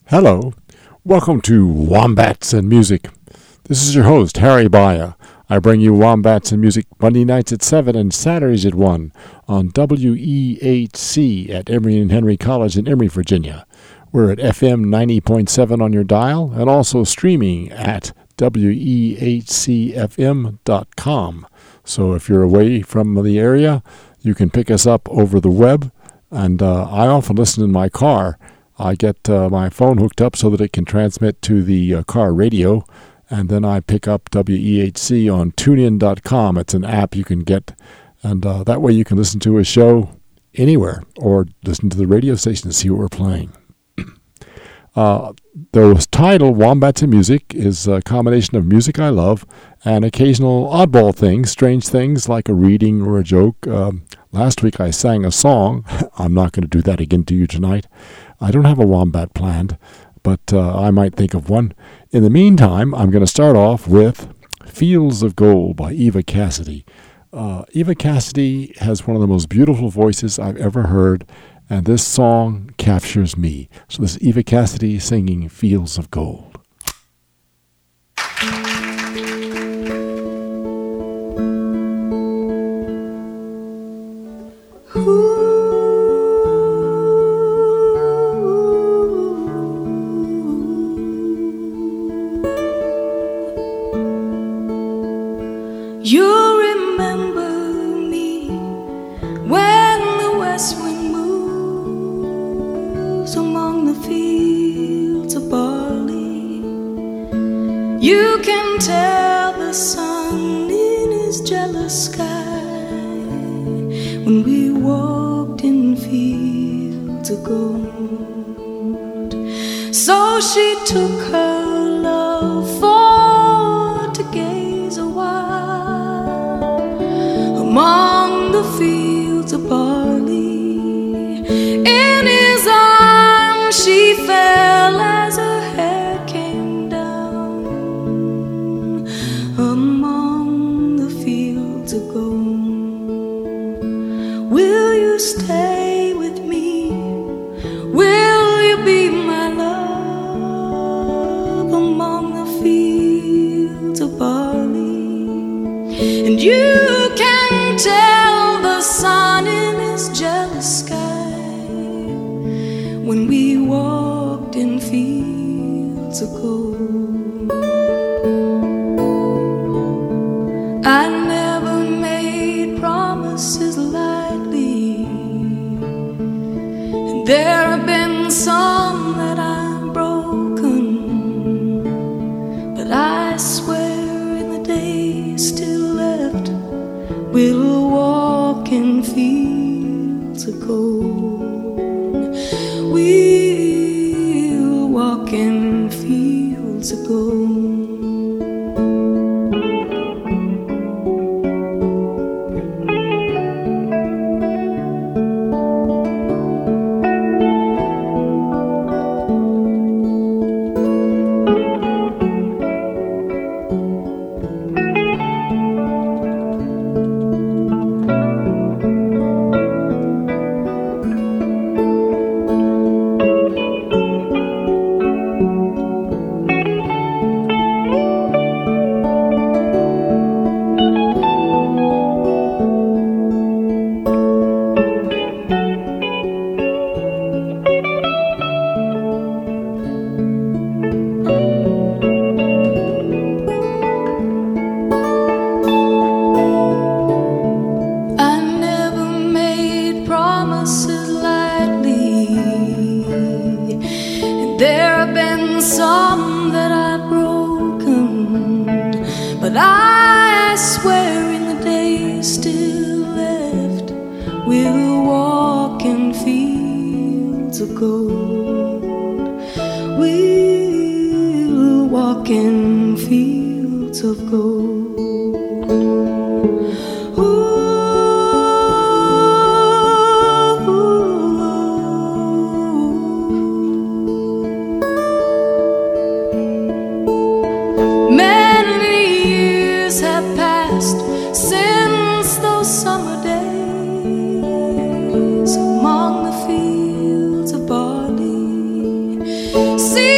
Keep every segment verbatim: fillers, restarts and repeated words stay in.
Hello, welcome to Wombats and Music. This is your host, Harry Baya. I bring you Wombats and Music Monday nights at seven and Saturdays at one on W E H C at Emory and Henry College in Emory, Virginia. We're at F M ninety point seven on your dial and also streaming at W E H C F M dot com. So if you're away from the area, you can pick us up over the web. And uh, I often listen in my car. I get uh, my phone hooked up so that it can transmit to the uh, car radio, and then I pick up W E H C on tune in dot com. It's an app you can get, and uh, that way you can listen to a show anywhere or listen to the radio station and see what we're playing. uh, the title, Wombats and Music, is a combination of music I love and occasional oddball things, strange things like a reading or a joke. Um, last week I sang a song. I'm not going to do that again to you tonight. I don't have a wombat planned, but uh, I might think of one. In the meantime, I'm going to start off with Fields of Gold by Eva Cassidy. Uh, Eva Cassidy has one of the most beautiful voices I've ever heard, and this song captures me. So this is Eva Cassidy singing Fields of Gold. You remember me when the west wind moves among the fields of barley. You can tell the sun in his jealous sky when we walked in fields of gold. So she took her love for to gaze a while among the fields of barley. In his arms she fell as her hair came down among the fields of gold. Will you stay with me? Will you be my love among the fields of barley? And you can tell the sun in his jealous sky when we walked in fields of gold. I never made promises lightly, and there have been some that I've broken, but I swear in the days still left we'll walk in fields of gold. We'll walk in fields of gold. Since those summer days among the fields of barley, see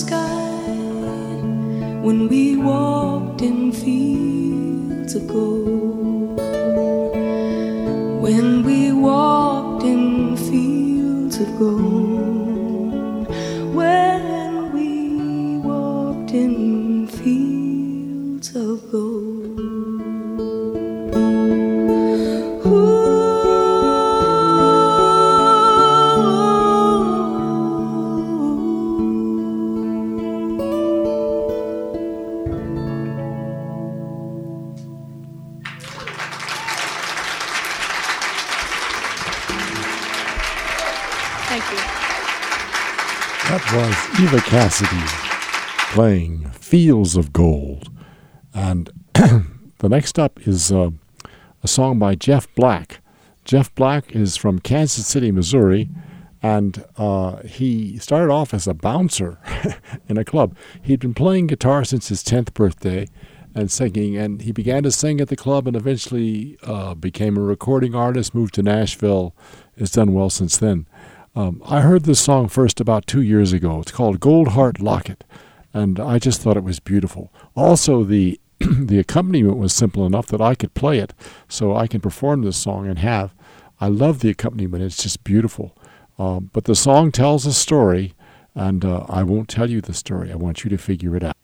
sky when we walked in fields of gold. When we walked in fields of gold. When we walked in fields of gold. That was Eva Cassidy playing Fields of Gold. And the next up is uh, a song by Jeff Black. Jeff Black is from Kansas City, Missouri, and uh, he started off as a bouncer in a club. He'd been playing guitar since his tenth birthday and singing, and he began to sing at the club and eventually uh, became a recording artist, moved to Nashville, has done well since then. Um, I heard this song first about two years ago. It's called Gold Heart Locket, and I just thought it was beautiful. Also, the the accompaniment was simple enough that I could play it, so I can perform this song and have. I love the accompaniment. It's just beautiful. Um, but the song tells a story, and uh, I won't tell you the story. I want you to figure it out.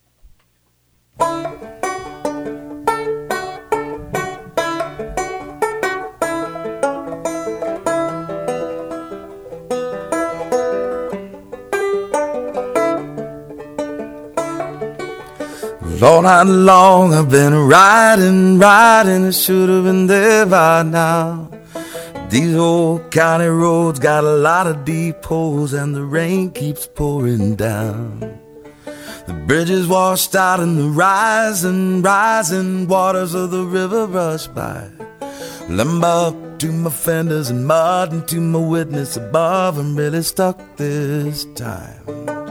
All night long I've been riding, riding, I should have been there by now. These old county roads got a lot of deep holes and the rain keeps pouring down. The bridges washed out and the rising, rising waters of the river rush by. Well, I'm up to my fenders and mud and to my witness above. I'm really stuck this time.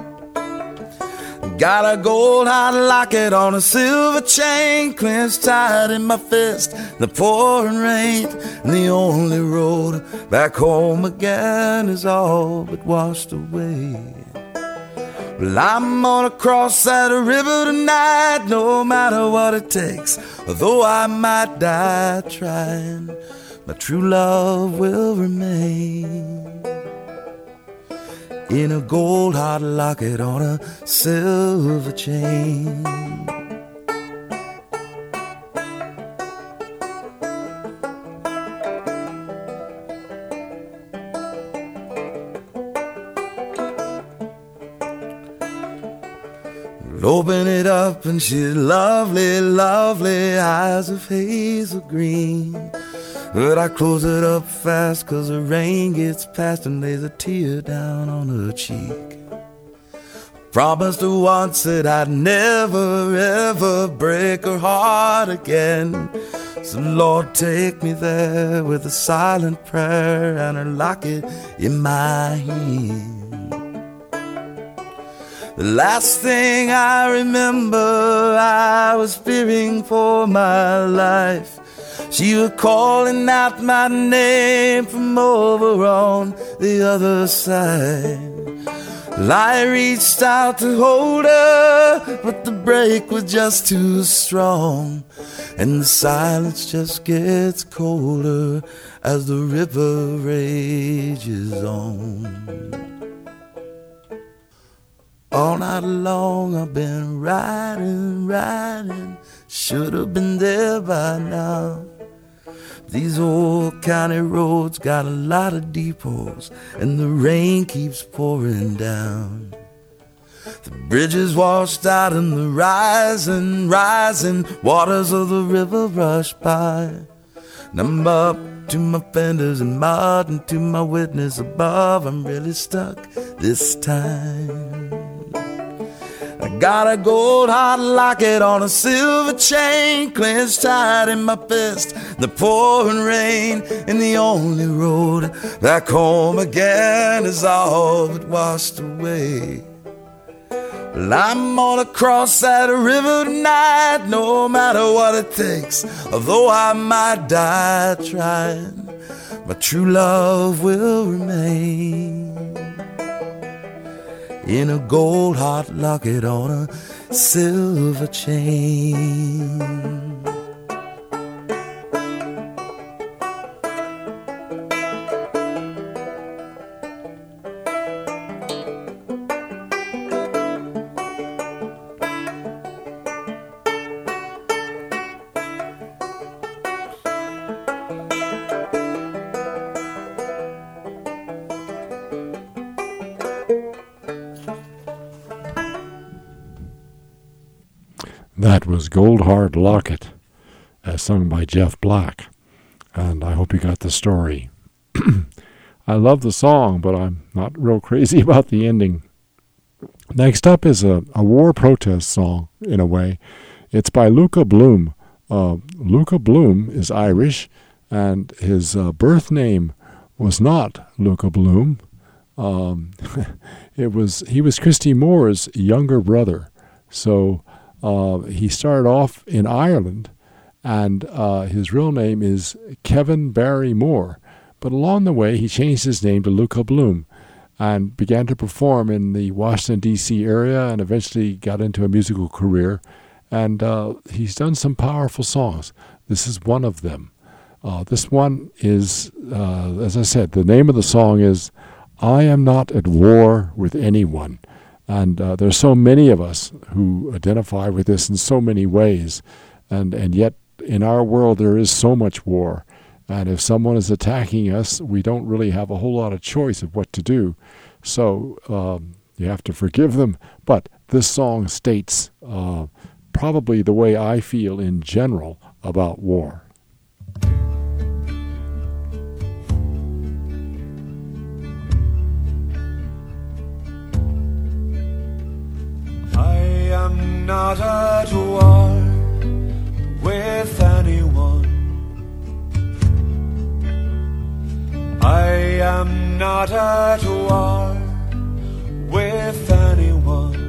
Got a gold hot locket on a silver chain, clenched tight in my fist, the pouring rain. And the only road back home again is all but washed away. Well, I'm gonna cross that river tonight, no matter what it takes. Although I might die trying, my true love will remain. In a gold hot locket on a silver chain. Open it up and she's lovely, lovely eyes of hazel green. But I close it up fast cause the rain gets past and lays a tear down on her cheek. Promised her once that I'd never ever break her heart again. So Lord, take me there with a silent prayer and her locket in my hand. The last thing I remember, I was fearing for my life. She was calling out my name from over on the other side. Well, I reached out to hold her, but the break was just too strong. And the silence just gets colder as the river rages on. All night long I've been riding, riding, should have been there by now. These old county roads got a lot of deep holes and the rain keeps pouring down. The bridges washed out and the rising, rising waters of the river rush by. And I'm up to my fenders and mud and to my witness above. I'm really stuck this time. I got a gold hot locket on a silver chain, clenched tight in my fist, the pouring rain. And the only road back home again is all but washed away. Well, I'm gonna cross that river tonight, no matter what it takes. Although I might die trying, my true love will remain. in a gold heart locket on a silver chain. That was Gold Heart Locket, as sung by Jeff Black, and I hope you got the story. I love the song, but I'm not real crazy about the ending. Next up is a, a war protest song, in a way. It's by Luca Bloom. Uh, Luca Bloom is Irish, and his uh, birth name was not Luca Bloom. Um, it was he was Christy Moore's younger brother, so Uh, he started off in Ireland, and uh, his real name is Kevin Barry Moore. But along the way, he changed his name to Luca Bloom and began to perform in the Washington, D C area, and eventually got into a musical career. And uh, he's done some powerful songs. This is one of them. Uh, this one is, uh, as I said, the name of the song is I Am Not at War with Anyone. And uh, there's so many of us who identify with this in so many ways. And, and yet, in our world, there is so much war. And if someone is attacking us, we don't really have a whole lot of choice of what to do. So um, you have to forgive them. But this song states uh, probably the way I feel in general about war. I am not at war with anyone. I am not at war with anyone.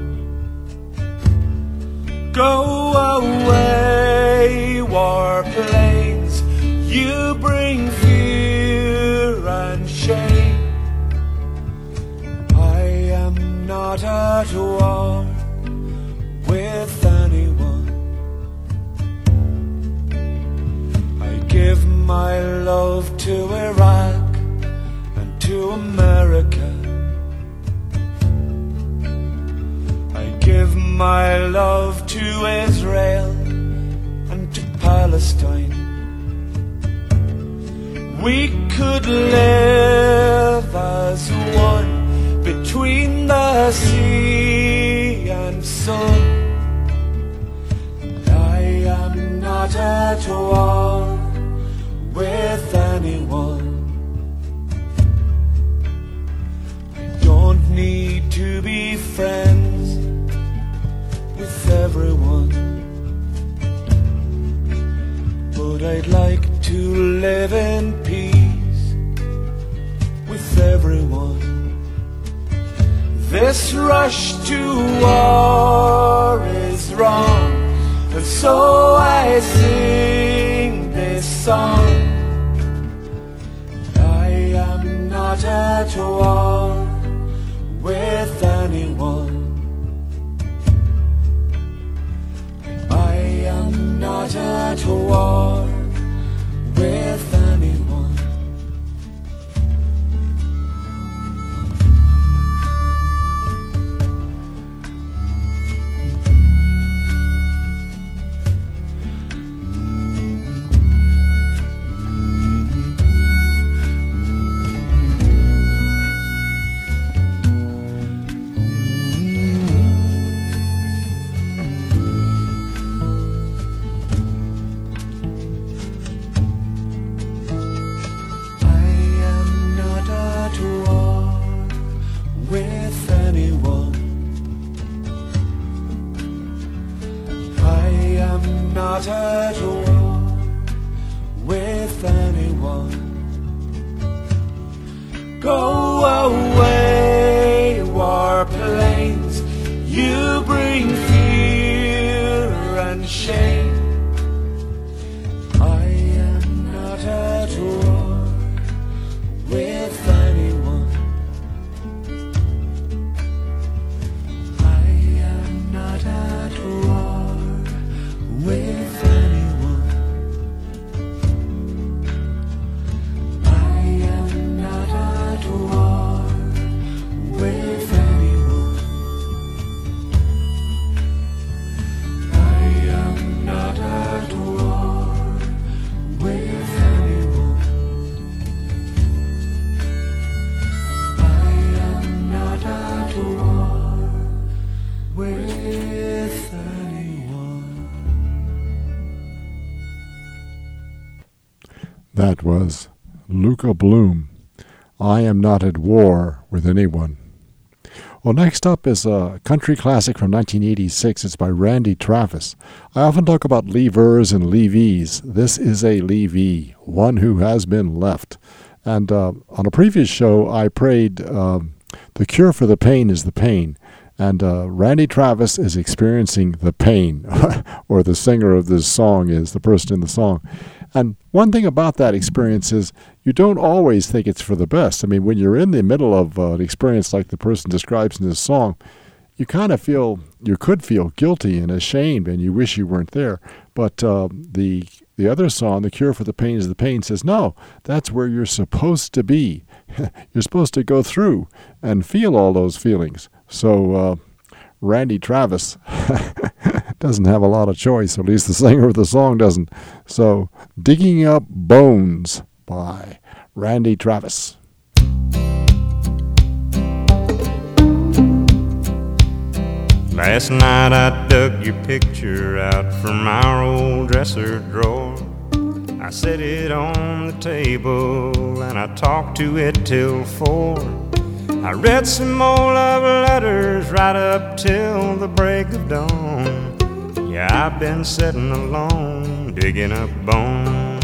Go away, warplanes, you bring fear and shame. I am not at war with anyone. I give my love to Iraq and to America. I give my love to Israel and to Palestine. We could live as one between the sea and sun. I am not at war with anyone. I don't need to be friends with everyone, but I'd like to live in peace with everyone. This rush to war is wrong, and so I sing this song. I am not at war with anyone. I am not at war with anyone. Not at war with anyone. Go away, warplanes, you bring fear and shame. I am not at war with anyone. That was Luca Bloom. I Am Not at War with Anyone. Well, next up is a country classic from nineteen eighty-six. It's by Randy Travis. I often talk about leavers and leavees. This is a leavee, one who has been left. And uh, on a previous show, I prayed um, the cure for the pain is the pain. And uh, Randy Travis is experiencing the pain, or the singer of this song is, the person in the song. And one thing about that experience is you don't always think it's for the best. I mean, when you're in the middle of uh, an experience like the person describes in this song, you kind of feel, you could feel guilty and ashamed, and you wish you weren't there. But uh, the the other song, The Cure for the Pain is the Pain, says, no, that's where you're supposed to be. You're supposed to go through and feel all those feelings. So uh, Randy Travis doesn't have a lot of choice, or at least the singer of the song doesn't. So, Digging Up Bones by Randy Travis. Last night I dug your picture out from our old dresser drawer. I set it on the table and I talked to it till four. I read some more love letters right up till the break of dawn. Yeah, I've been sitting alone, digging up bones.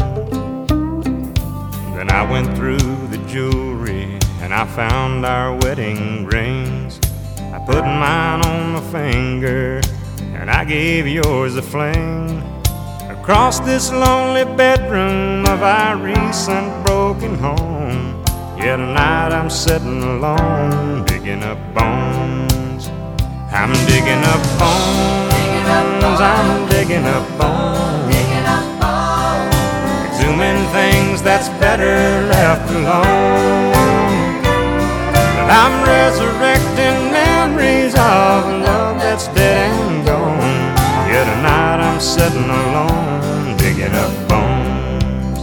Then I went through the jewelry and I found our wedding rings. I put mine on my finger and I gave yours a fling. Across this lonely bedroom of our recent broken home, yeah, tonight I'm sitting alone, digging up bones. I'm digging up bones, digging up bones. I'm digging up bones, digging up bones. Exhuming things that's better left alone. But I'm resurrecting memories of a love that's dead and gone. Yeah, tonight I'm sitting alone, digging up bones.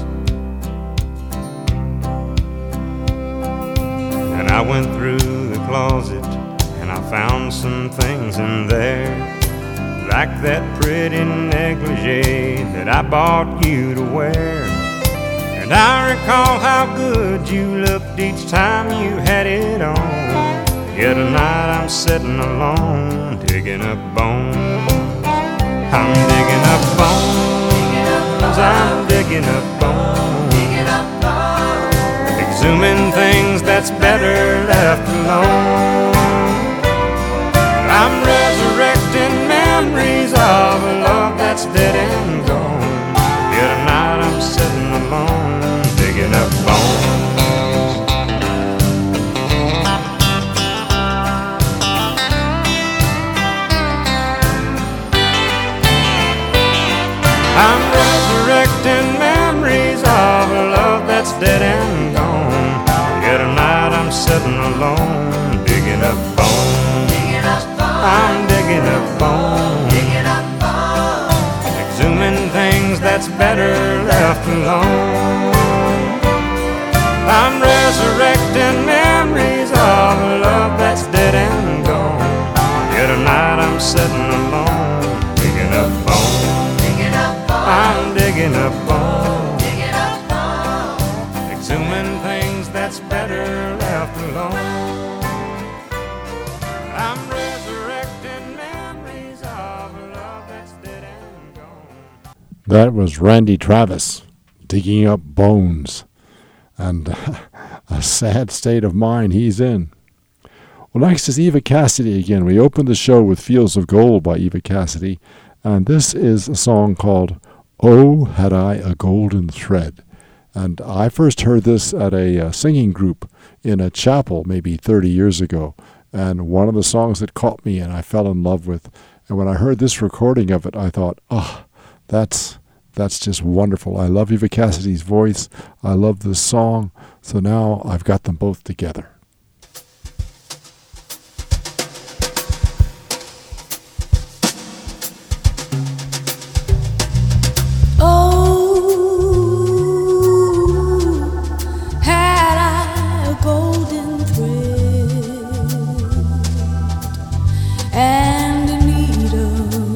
And I went through the closet and I found some things in there, like that pretty negligee that I bought you to wear. And I recall how good you looked each time you had it on. Yeah, tonight I'm sitting alone, digging up bones. I'm digging up bones, I'm digging up bones, exhuming things that's better left alone. I'm resurrecting memories of a love that's dead and gone. Yeah, tonight I'm sitting alone, digging up bones. I'm resurrecting memories of a love that's dead and gone. Yeah, tonight I'm sitting alone, digging up bones. Digging up bones. I'm digging up bones. Digging up bones. Exhuming things that's better left alone. I'm resurrecting memories of a love that's dead and gone. Yeah, tonight I'm sitting alone, digging up bones. I'm digging up bones, digging up bones, exhuming things that's better left alone. I'm resurrecting memories of a love that's dead and gone. That was Randy Travis, Digging Up Bones. And a sad state of mind he's in. Well, next is Eva Cassidy again. We opened the show with Fields of Gold by Eva Cassidy. And this is a song called Oh, Had I a Golden Thread. And I first heard this at a uh, singing group in a chapel maybe thirty years ago. And one of the songs that caught me and I fell in love with. And when I heard this recording of it, I thought, oh, that's that's just wonderful. I love Eva Cassidy's voice. I love this song. So now I've got them both together.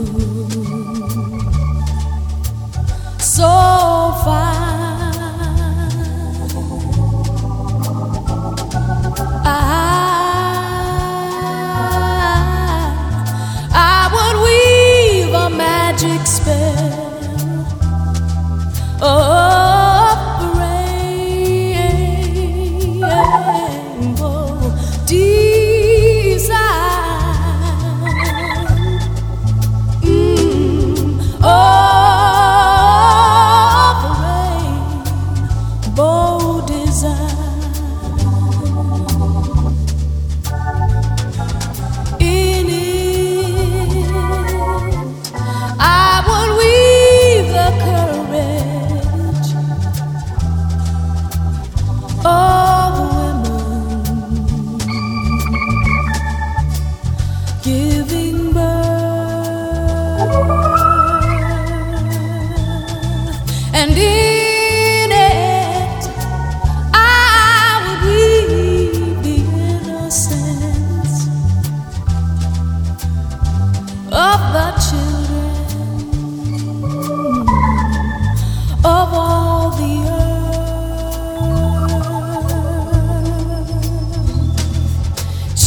So fine magic spell of rainbow design. Mm, of rainbow design. In it, I would weave the courage of women giving birth, and in it I would weave the innocence of the children of all the earth.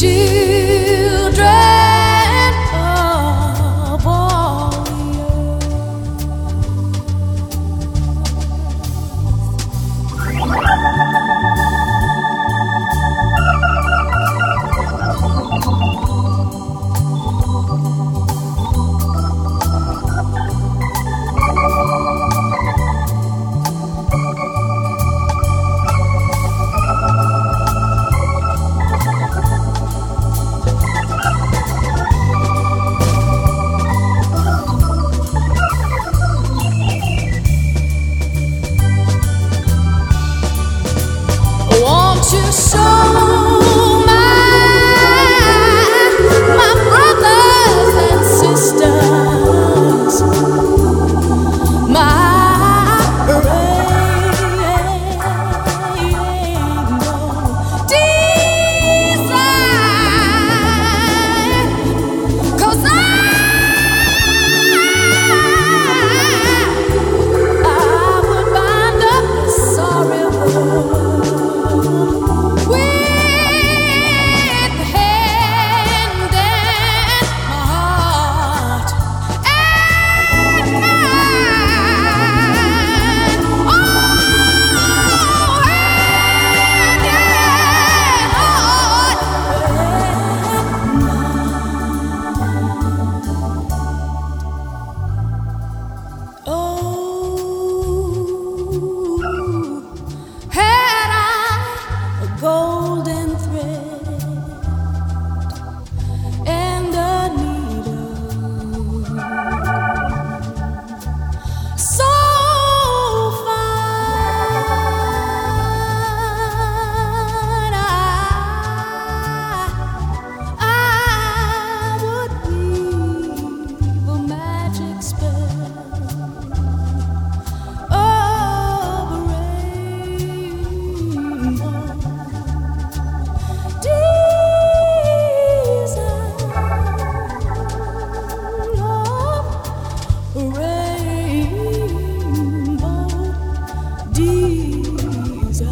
Children of all the Want to show my my brothers and sisters my rainbow design, 'cause I I would bind up this sorry world with hand and my heart and mind. Oh, hand and heart and mind. Oh, had I a golden thread and a needle so fine, I, I would weave a magic spell of rainbow design, of rainbow design.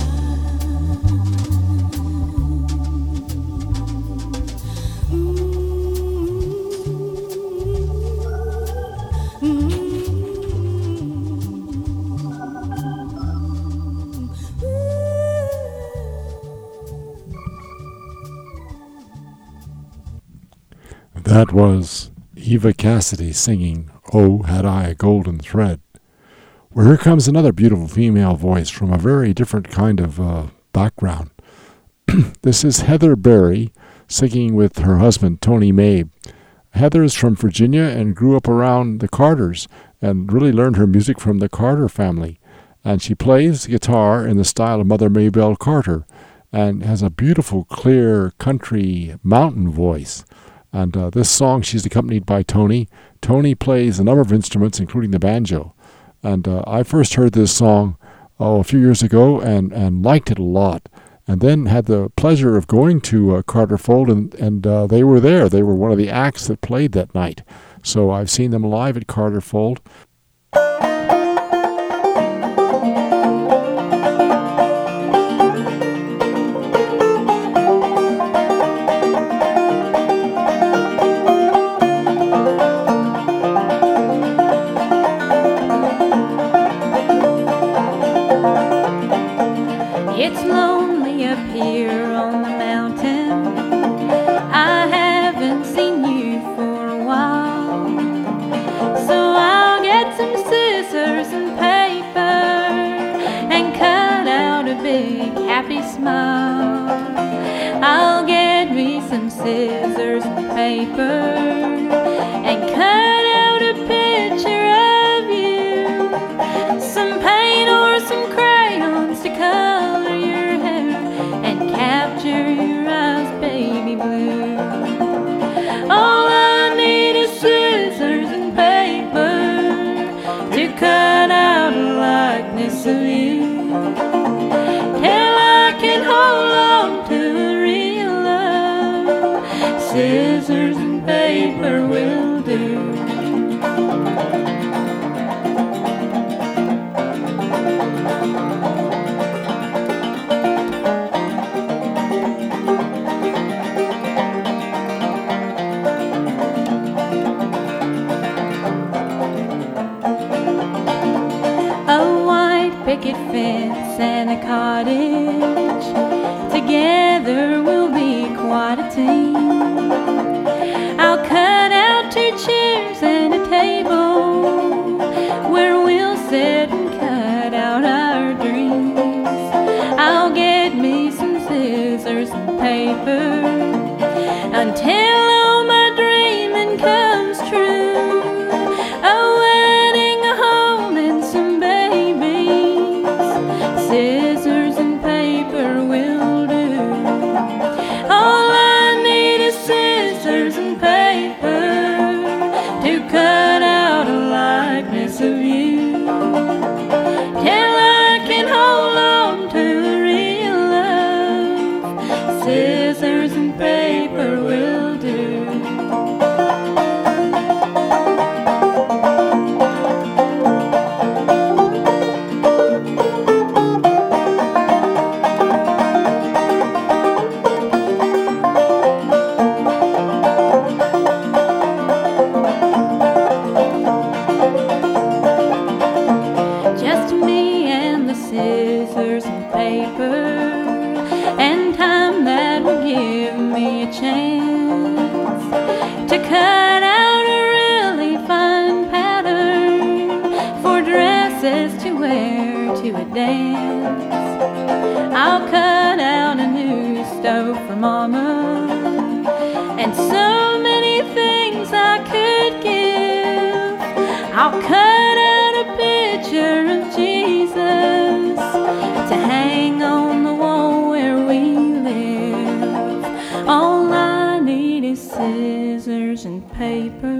That was Eva Cassidy singing "Oh, Had I a Golden Thread." Well, here comes another beautiful female voice from a very different kind of uh, background. This is Heather Berry singing with her husband, Tony Mabe. Heather is from Virginia and grew up around the Carters and really learned her music from the Carter family. And she plays guitar in the style of Mother Maybelle Carter and has a beautiful, clear country mountain voice. And uh, this song, she's accompanied by Tony. Tony plays a number of instruments, including the banjo. And uh, I first heard this song oh, a few years ago and, and liked it a lot. And then had the pleasure of going to uh, Carter Fold, and, and uh, they were there. They were one of the acts that played that night. So I've seen them live at Carter Fold. paper and cut out a picture of you. Some paint or some crayons to color your hair and capture your eyes baby blue. All I need is scissors and paper to cut out a likeness of you. Till I can hold on to a real love, scissors and paper will do. Picket fence and a cottage, together we'll be quite a team. I'll cut out two chairs and a table where we'll sit and cut out our dreams. I'll get me some scissors and paper until all my dreaming comes true. A wedding, a home, and some babies, scissors and paper will do. All I need is scissors and paper to cut out a likeness of you. Till I can hold on to a real love, scissors and paper will do. Just me and the scissors and paper, and time that will give me a chance to cut out a really fine pattern for dresses to wear to a dance. I'll cut out a new stove for Mama and so many things I could give. I'll cut out a picture of Jesus to hang on the wall where we live. All I need is scissors and paper.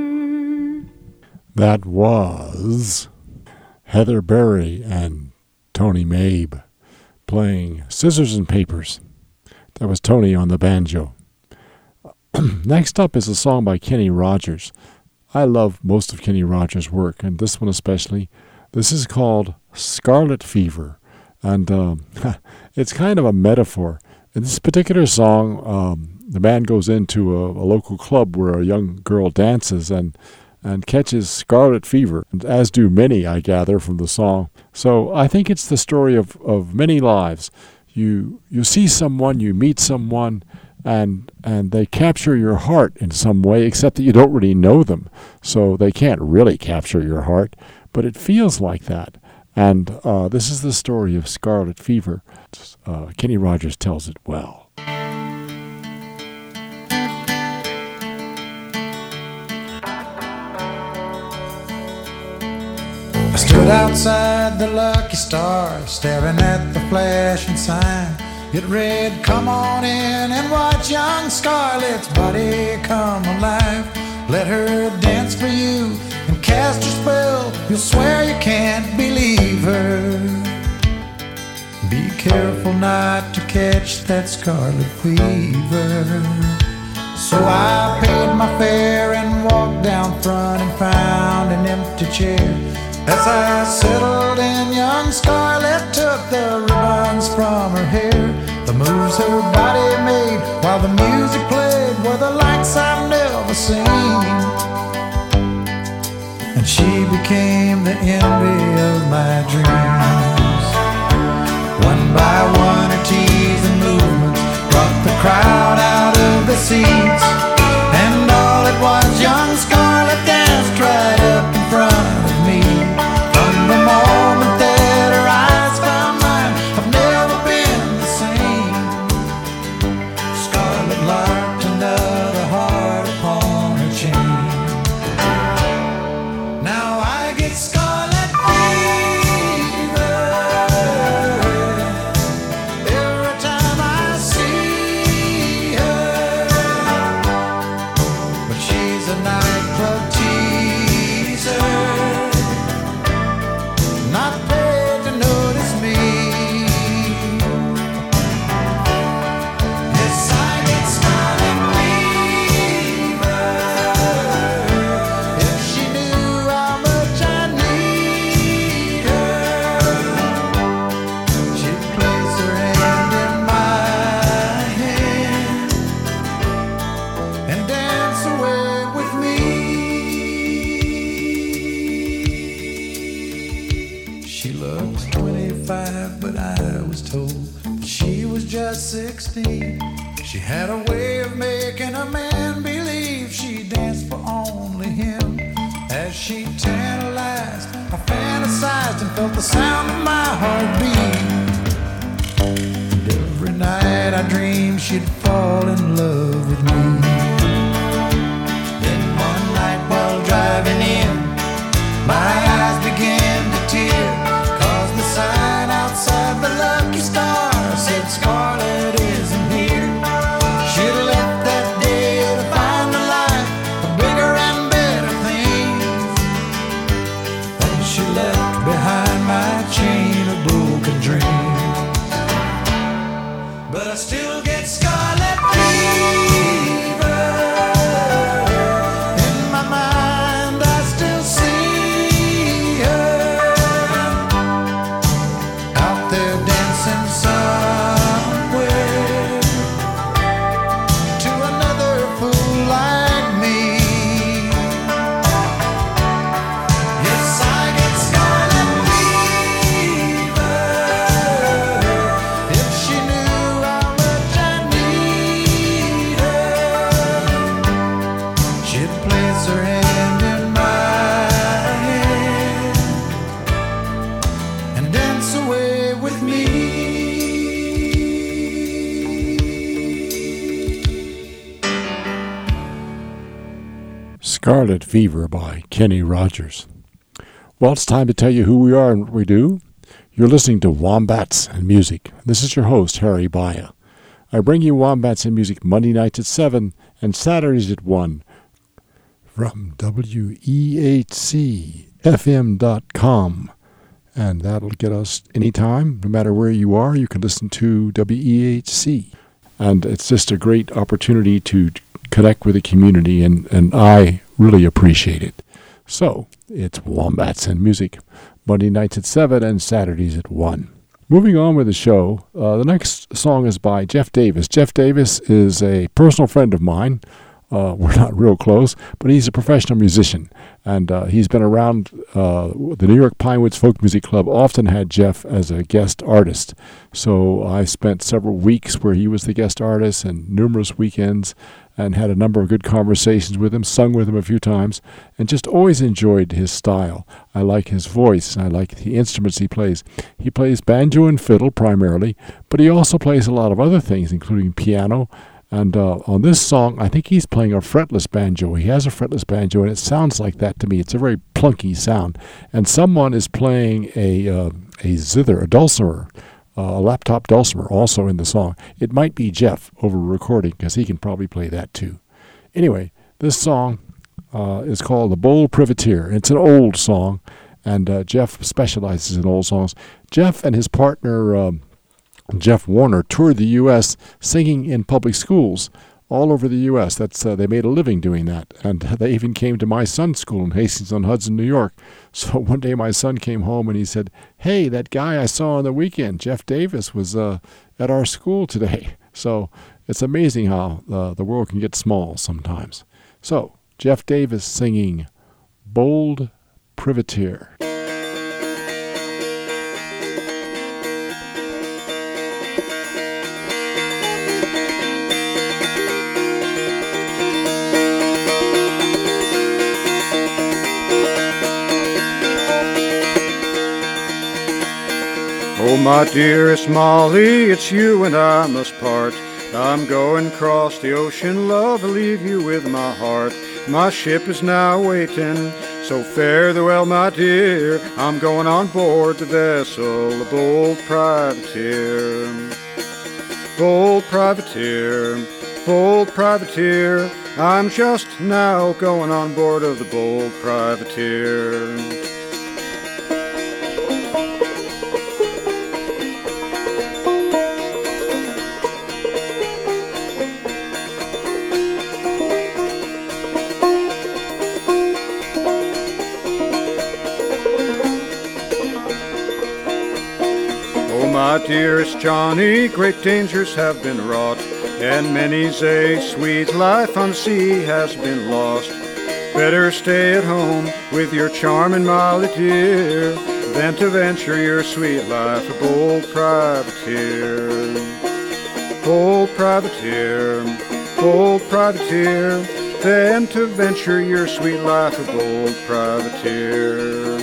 That was Heather Berry and Tony Mabe playing Scissors and Papers. That was Tony on the banjo. Next up is a song by Kenny Rogers. I love most of Kenny Rogers' work, and this one especially. This is called Scarlet Fever, and um, it's kind of a metaphor. In this particular song, um, the band goes into a, a local club where a young girl dances and and catches scarlet fever, as do many, I gather, from the song. So I think it's the story of, of many lives. You you see someone, you meet someone, and and they capture your heart in some way, except that you don't really know them. So they can't really capture your heart, but it feels like that. And uh, this is the story of scarlet fever. Uh, Kenny Rogers tells it well. I stood outside the Lucky Star, staring at the flashing sign. It read, "Come on in and watch young Scarlet's body come alive. Let her dance for you and cast your spell. You'll swear you can't believe her. Be careful not to catch that scarlet fever." So I paid my fare and walked down front and found an empty chair. As I settled in, young Scarlet took the ribbons from her hair. The moves her body made while the music played were the likes I've never seen. And she became the envy of my dreams. One by one her teasing movements brought the crowd out of the seats. And all at once young Scarlet danced right up in front of me. From the moment that her eyes found mine, I've never been the same. Scarlet larked another heart twenty-five, but I was told that she was just sixteen. She had a way of making a man believe she danced for only him. As she tantalized, I fantasized and felt the sound of my heartbeat. And every night I dreamed she'd fall in love with me. Then one night while driving in, my eyes began to tear, 'cause the sign outside the Lucky Star said Scarlett isn't here. She'd left that day to find a life of bigger and better things. And she left behind my chain of broken dreams. But I still get scarlet fever. In my mind I still see her out there dancing somewhere to another fool like me. Yes, I get scarlet fever. If she knew how much I need her, she'd place her hand in my hand and dance away with me. Scarlet Fever by Kenny Rogers. Well, it's time to tell you who we are and what we do. You're listening to Wombats and Music. This is your host, Harry Baya. I bring you Wombats and Music Monday nights at seven and Saturdays at one from W E H C F M dot com. And that'll get us anytime, no matter where you are, you can listen to W E H C. And it's just a great opportunity to connect with the community, and, and I really appreciate it. So, it's Wombats and Music, Monday nights at seven and Saturdays at one. Moving on with the show, uh, the next song is by Jeff Davis. Jeff Davis is a personal friend of mine. Uh, we're not real close, but he's a professional musician, and uh, he's been around. Uh, the New York Pinewoods Folk Music Club often had Jeff as a guest artist, so I spent several weeks where he was the guest artist and numerous weekends, and had a number of good conversations with him, sung with him a few times, and just always enjoyed his style. I like his voice, and I like the instruments he plays. He plays banjo and fiddle primarily, but he also plays a lot of other things, including piano. And uh, on this song, I think he's playing a fretless banjo. He has a fretless banjo, and it sounds like that to me. It's a very plunky sound. And someone is playing a uh, a zither, a dulcimer, uh, a laptop dulcimer, also in the song. It might be Jeff over recording, because he can probably play that too. Anyway, this song uh, is called The Bold Privateer. It's an old song, and uh, Jeff specializes in old songs. Jeff and his partner, um, Jeff Warner, toured the U S singing in public schools all over the U S That's uh, they made a living doing that, and they even came to my son's school in Hastings-on-Hudson, New York. So one day my son came home and he said, "Hey, that guy I saw on the weekend, Jeff Davis, was uh, at our school today." So it's amazing how uh, the world can get small sometimes. So Jeff Davis singing "Bold Privateer." Oh, my dearest Molly, it's you and I must part. I'm going across the ocean, love, to leave you with my heart. My ship is now waiting, so fare thee well, my dear. I'm going on board the vessel, the Bold Privateer. Bold Privateer, Bold Privateer, I'm just now going on board of the Bold Privateer. My dearest Johnny, great dangers have been wrought, and many's a sweet life on the sea has been lost. Better stay at home with your charming Molly dear. than to venture your sweet life a bold privateer. Bold privateer, bold privateer, than to venture your sweet life a bold privateer.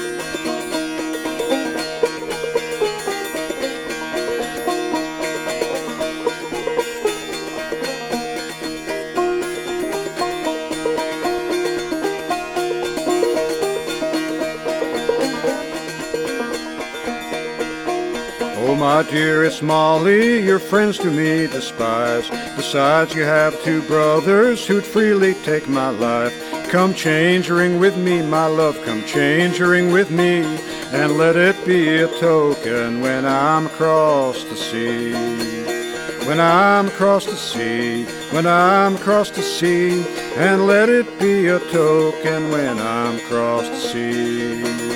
Oh, my dearest Molly, your friends to me despise. Besides, you have two brothers who'd freely take my life. Come change ring with me, my love, come change ring with me, and let it be a token when I'm across the sea. When I'm across the sea, when I'm across the sea, and let it be a token when I'm across the sea.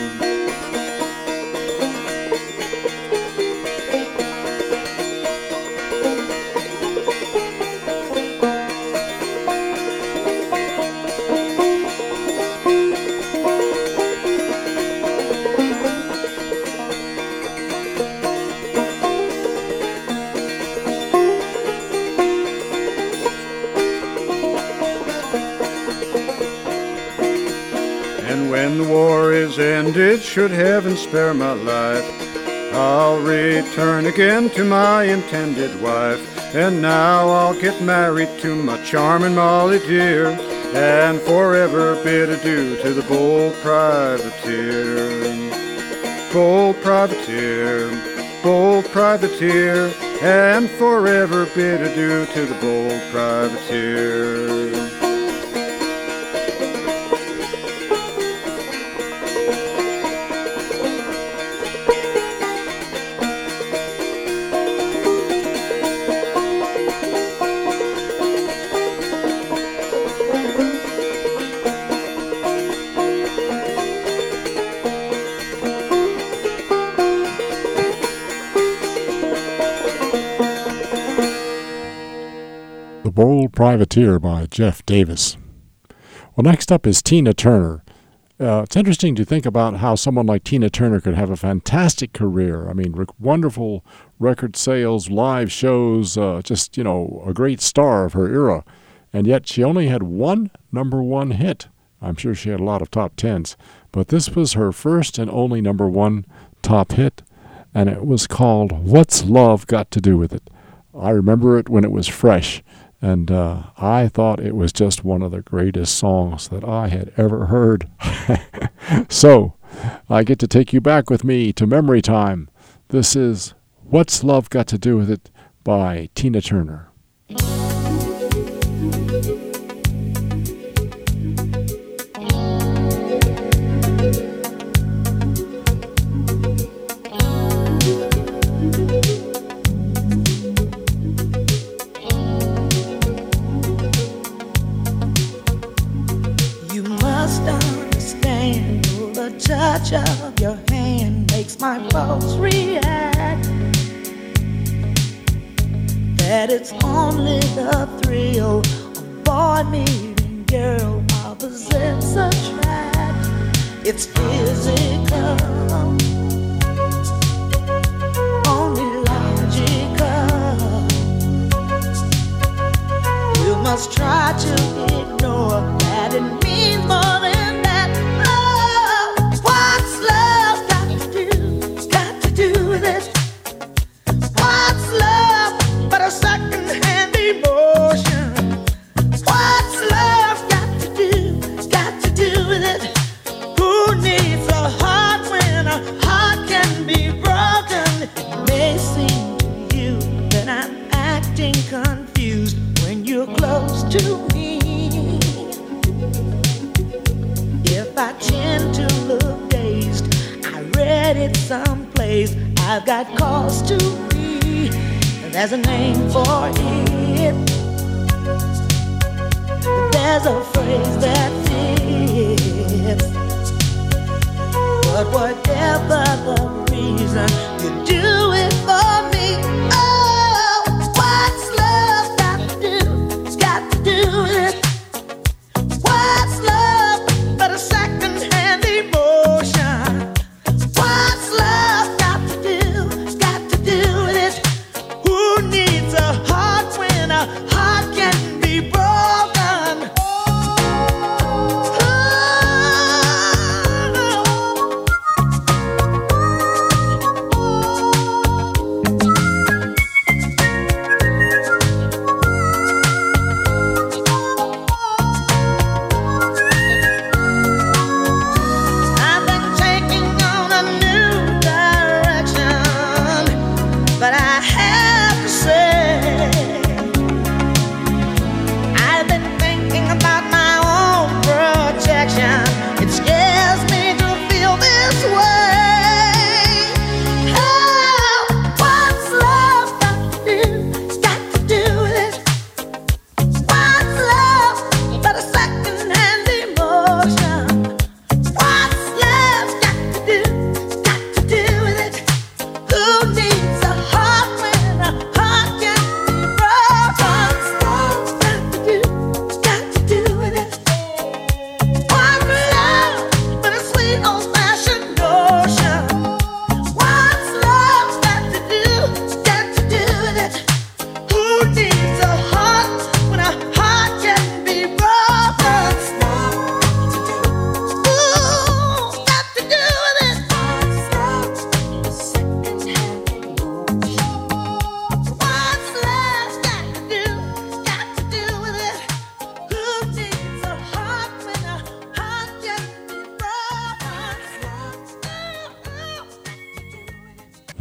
When the war is ended, should heaven spare my life, I'll return again to my intended wife. And now I'll get married to my charming Molly dear, and forever bid adieu to the bold privateer. Bold privateer, bold privateer, and forever bid adieu to the bold privateer. Bold Privateer by Jeff Davis. Well, next up is Tina Turner. Uh, it's interesting to think about how someone like Tina Turner could have a fantastic career. I mean, rec- wonderful record sales, live shows, uh, just, you know, a great star of her era. And yet she only had one number one hit. I'm sure she had a lot of top tens, but this was her first and only number one top hit, and it was called What's Love Got to Do With It? I remember it when it was fresh. And uh, I thought it was just one of the greatest songs that I had ever heard. So, I get to take you back with me to memory time. This is What's Love Got to Do With It by Tina Turner. Touch of your hand makes my pulse react. That it's only the thrill of boy meeting girl, opposites attract. It's physical, only logical. You must try to ignore that it means more than that. What's love got to do, got to do with it? What's love but a second-hand emotion? What's love got to do, got to do with it? Who needs a heart when a heart can be broken? It may seem to you that I'm acting confused when you're close to me. If I tend to look dazed, I read it someplace, I've got cause to be. There's a name for it. There's a phrase that fits. But whatever the reason, you do it for me. Oh, what's love got to do? Got to do with it. What's love but a second-hand emotion? What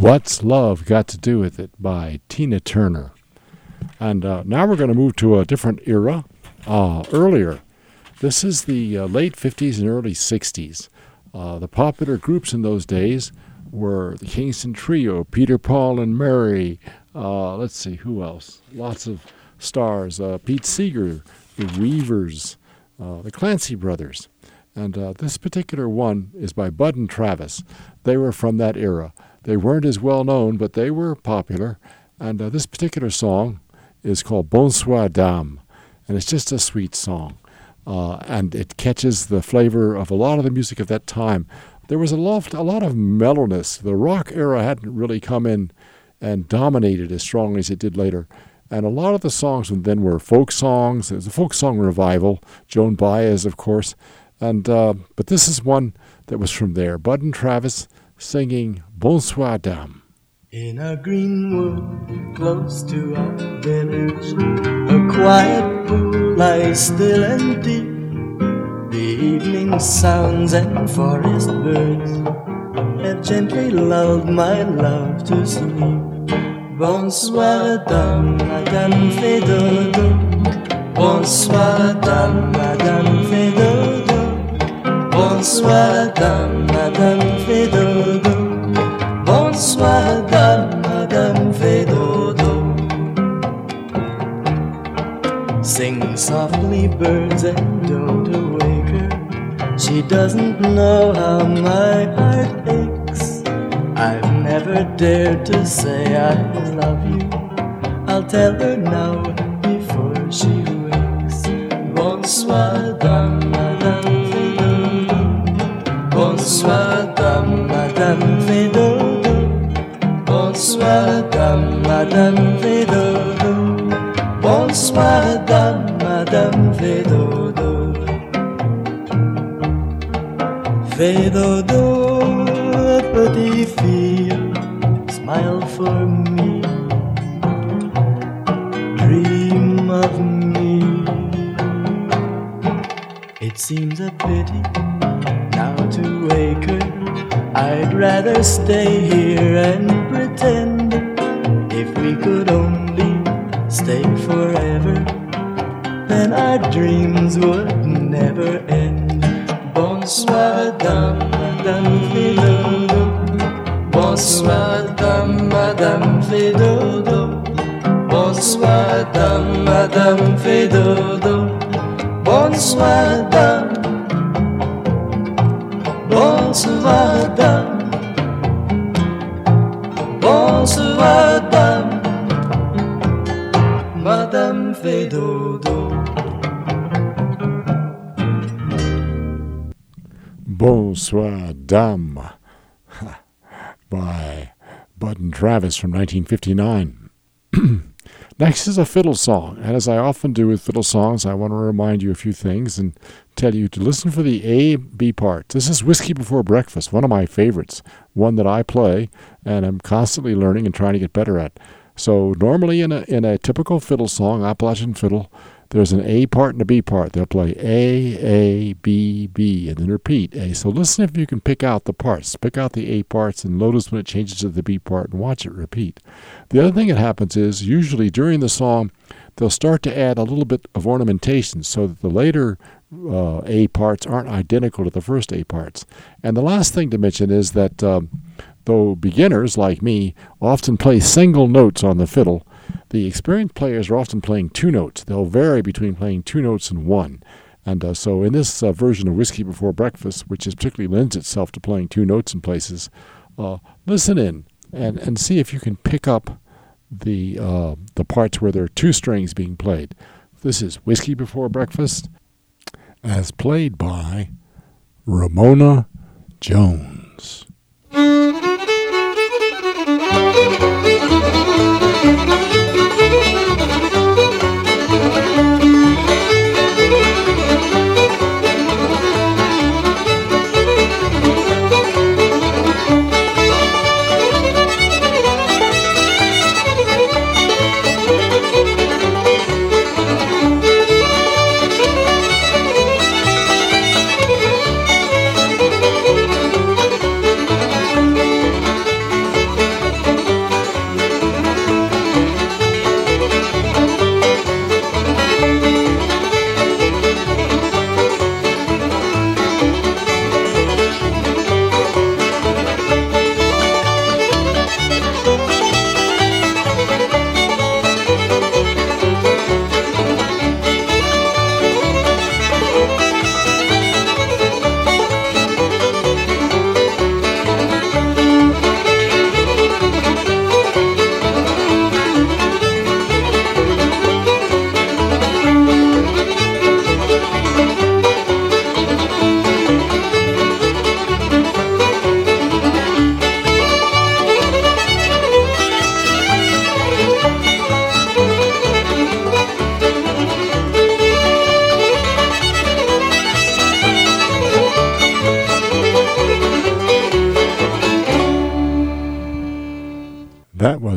What's Love Got to Do with It by Tina Turner. And uh, now we're going to move to a different era, uh, earlier. This is the uh, late fifties and early sixties. Uh, the popular groups in those days were the Kingston Trio, Peter, Paul, and Mary. Uh, let's see, who else? Lots of stars. Uh, Pete Seeger, the Weavers, uh, the Clancy Brothers. And uh, this particular one is by Bud and Travis. They were from that era. They weren't as well known, but they were popular. And uh, this particular song is called Bonsoir Dame. And it's just a sweet song. Uh, and it catches the flavor of a lot of the music of that time. There was a lot, a lot of mellowness. The rock era hadn't really come in and dominated as strongly as it did later. And a lot of the songs then were folk songs. It was a folk song revival. Joan Baez, of course. And uh, but this is one that was from there. Bud and Travis singing Bonsoir Dame. In a green wood close to our village, a quiet pool lies still and deep. The evening sounds and forest birds have gently lulled my love to sleep. Bonsoir dame, madame fait dodo. Bonsoir dame, madame fait dodo. Bonsoir dame, madame fait dodo. Bonsoir dame, madame fait dodo. Sing softly, birds, and don't awake her. She doesn't know how my heart aches. I've never dared to say I love you. I'll tell her now before she wakes. Bonsoir dame, madame fait dodo. Bonsoir dame, madame fait dodo. Bonsoir dame, madame fait dodo. Bonsoir dame, madame fait dodo. Fait dodo, petite fille, smile for me. Dream of me. It seems a pity now to wake her. I'd rather stay here and pretend. If we could only stay forever, then our dreams would never end. Bonsoir dame, madame fait dodo. Bonsoir dame, madame fait dodo. Bonsoir dame, madame fait dodo. Bonsoir dame. Bonsoir dame. Bonsoir dame. Madame fait dodo. Bonsoir Dame by Bud and Travis from nineteen fifty-nine. Next is a fiddle song, and as I often do with fiddle songs, I want to remind you a few things and tell you to listen for the A, B part. This is Whiskey Before Breakfast, one of my favorites, one that I play and I'm constantly learning and trying to get better at. So normally in a in a typical fiddle song, Appalachian fiddle, there's an A part and a B part. They'll play A, A, B, B, and then repeat A. So listen if you can pick out the parts. Pick out the A parts and notice when it changes to the B part and watch it repeat. The other thing that happens is usually during the song, they'll start to add a little bit of ornamentation so that the later uh, A parts aren't identical to the first A parts. And the last thing to mention is that um, though beginners like me often play single notes on the fiddle, the experienced players are often playing two notes. They'll vary between playing two notes and one. And uh, so in this uh, version of Whiskey Before Breakfast, which is particularly lends itself to playing two notes in places, uh, listen in and, and see if you can pick up the uh, the parts where there are two strings being played. This is Whiskey Before Breakfast, as played by Ramona Jones.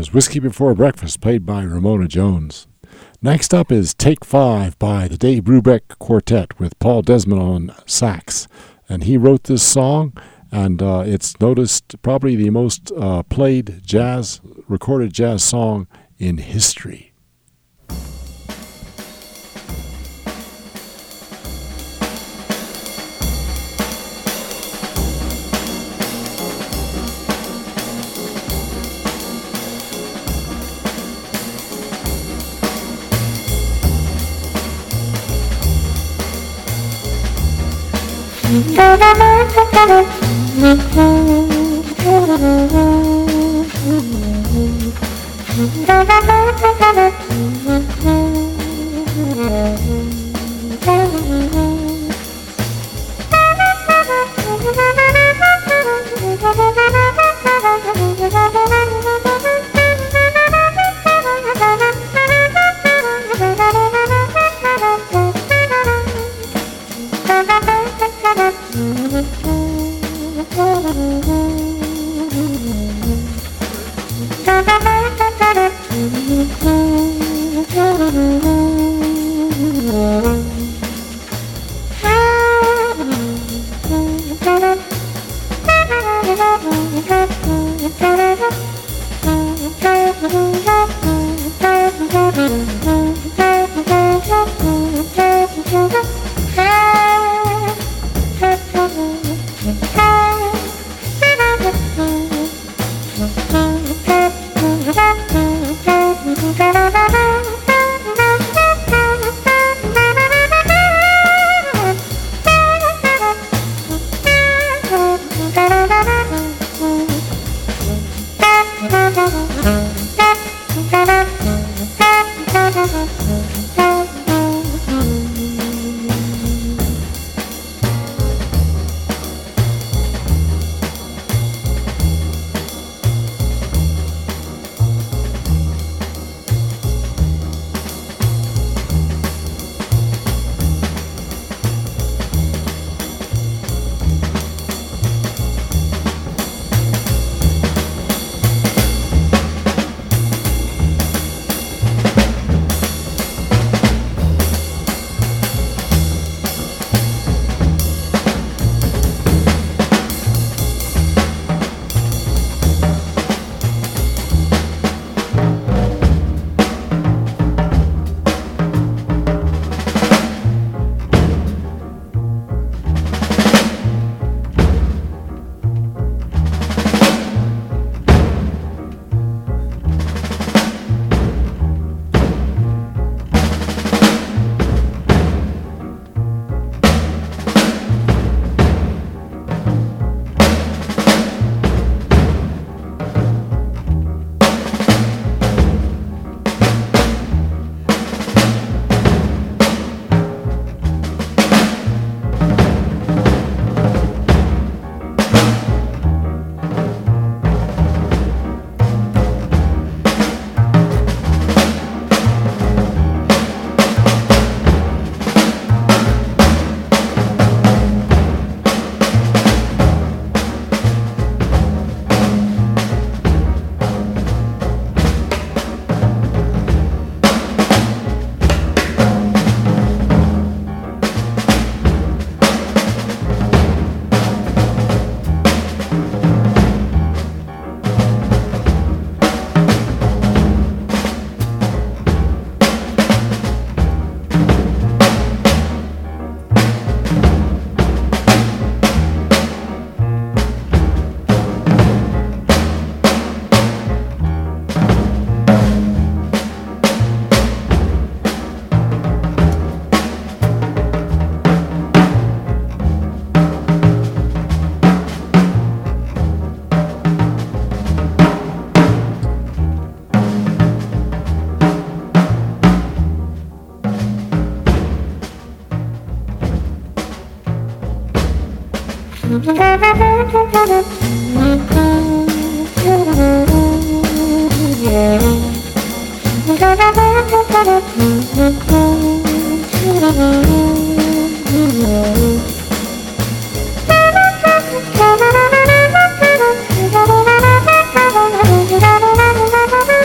was Whiskey Before Breakfast, played by Ramona Jones. Next up is Take Five by the Dave Brubeck Quartet with Paul Desmond on sax. And he wrote this song, and uh, it's noticed probably the most uh, played jazz, recorded jazz song in history. Thank you.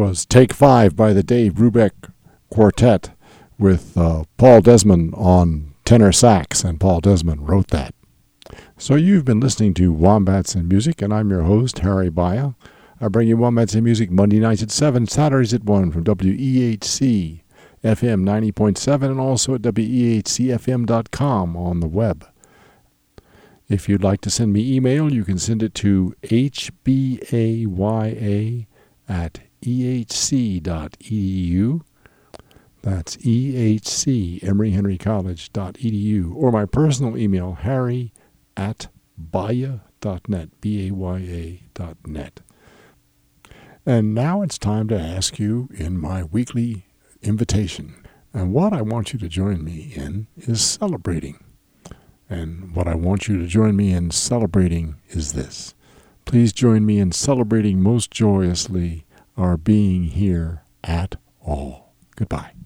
was Take Five by the Dave Brubeck Quartet with uh, Paul Desmond on tenor sax, and Paul Desmond wrote that. So you've been listening to Wombats and Music, and I'm your host, Harry Baya. I bring you Wombats and Music Monday nights at seven, Saturdays at one from W E H C F M ninety point seven and also at W E H C F M dot com on the web. If you'd like to send me email, you can send it to H B A Y A at E H C dot E D U. That's E H C, Emory Henry College dot E D U. Or my personal email, harry at baya dot net, B A Y A dot net. And now it's time to ask you in my weekly invitation. And what I want you to join me in is celebrating. And what I want you to join me in celebrating is this. Please join me in celebrating most joyously our being here at all. Goodbye.